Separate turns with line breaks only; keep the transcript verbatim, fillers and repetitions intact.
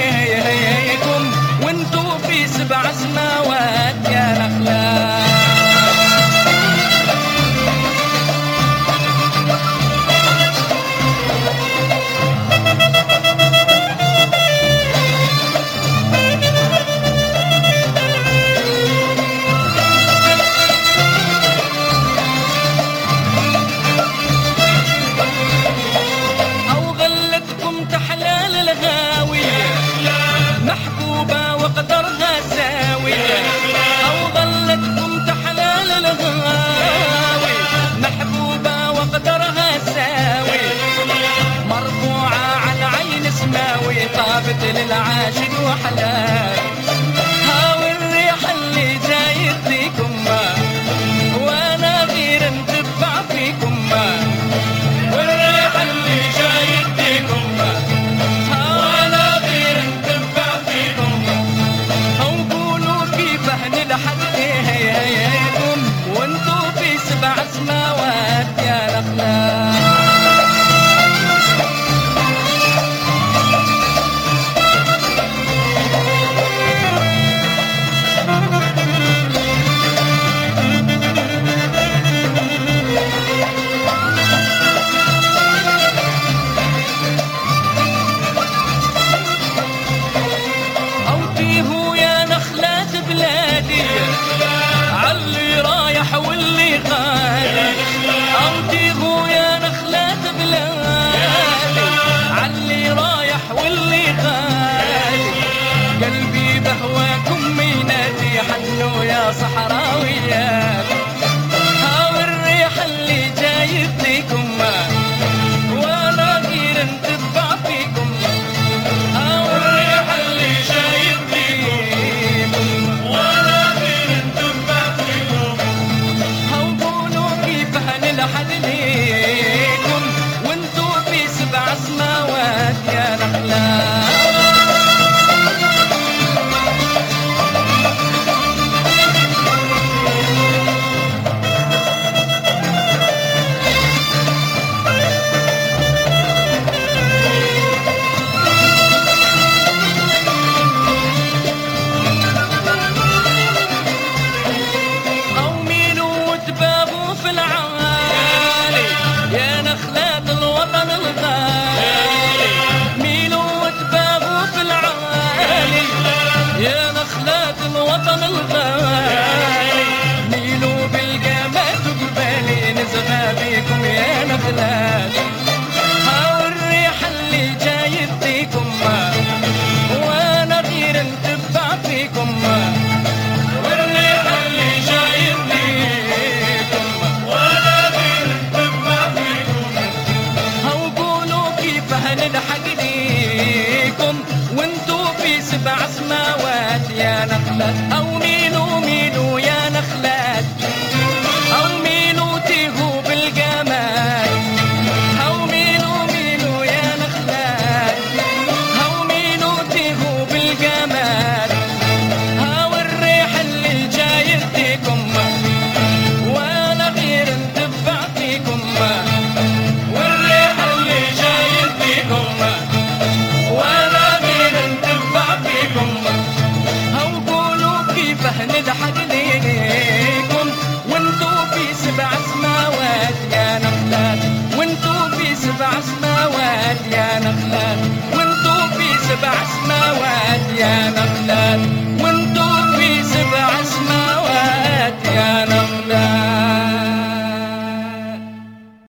عليكم وانتو في سبع سماوات يا نخلة. محبوبة وقدرها ساوي أو ظلتكم تحلال الغاوي، محبوبة وقدرها ساوي، مرفوعة على عين سماوي، طابت للعاشق وحلال. هاوي الريح اللي جاي يديكم وانا غير نتبع فيكم، والريح اللي جاي يديكم حديكم وانتو في سبع سماوات يا نخلة. أوتيه يا نخلة بلادي علي رايح واللي غالي، أوتيه يا نخلة بلادي علي رايح واللي غالي، قلبي بهواكم ينادي حنو يا صحراويات. هاوي الريح اللي جاي يديكم وانا غير نتبع فيكم، هاوي الريح اللي جاي يديكم وانا غير نتبع فيكم. هوقولوا كيف هنلحد ليكم وانتو في سبع سماوات يا نخلة. يا نخلات الوطن الغالي ميلوا بالقامات وقبالي نزغى بيكم يا نخلات. هاو الريح اللي جاي يديكم وانا غير نتبع فيكم، والريح اللي جاي يديكم وانا غير نتبع فيكم. هاو قولوا كيف هنلحق ليكم وانتو في سبع سماوات يا نخلات. أو ميلوا ميلوا يا نخلات، أو ميلوا تيهوا بالقامات، أو ميلوا ميلوا يا نخلات، أو ميلوا تيهوا بالقامات. هاو الريح اللي جاي يديكم وانا غير نتبع فيكم، والريح اللي جاي يديكم وانا غير نتبع فيكم. هوقولوا كيف هنلحق ليكم وانتو في سبع سماوات يا نخلات، وانتو في سبع سماوات يا نخلات، وانتو في سبع سماوات يا نخلات.